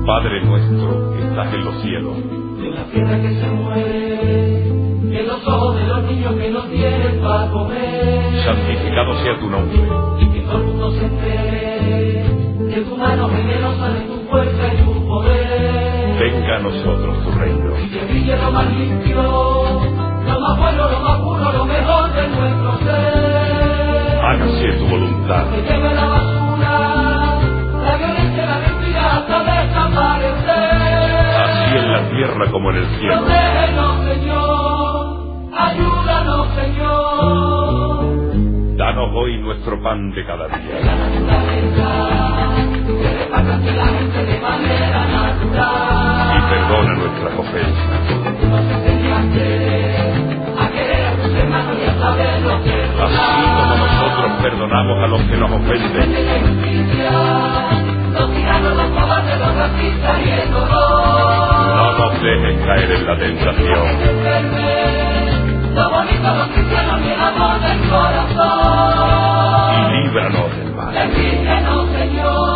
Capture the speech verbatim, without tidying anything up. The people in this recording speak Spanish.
Padre nuestro que estás en los cielos, de la tierra que se muere, en los ojos de los niños que no tienen para comer, santificado sea tu nombre. y que todo el mundo se entere de tu mano generosa, de tu fuerza y tu poder. Venga a nosotros tu reino. Y que brille lo más limpio, lo más bueno, lo más puro, lo mejor de nuestro ser. Hágase tu voluntad, Que lleve la basura, la violencia, la mentira hasta desaparecer. así en la tierra como en el cielo. Protégenos, Señor, ayúdanos, Señor. Danos hoy nuestro pan de cada Que día. la naturaleza se reparta entre la gente de manera natural. Y perdona nuestras ofensas, Tú nos enseñaste a querer a tus hermanos y a saber lo que es así como nosotros perdonamos a los que nos ofenden. de la injusticia, los tiranos, los cobardes, los racistas y el dolor. No nos dejes caer en la tentación, Lo bonito, los cristianos y el amor del corazón. y líbranos del mal. Bendícenos, Señor.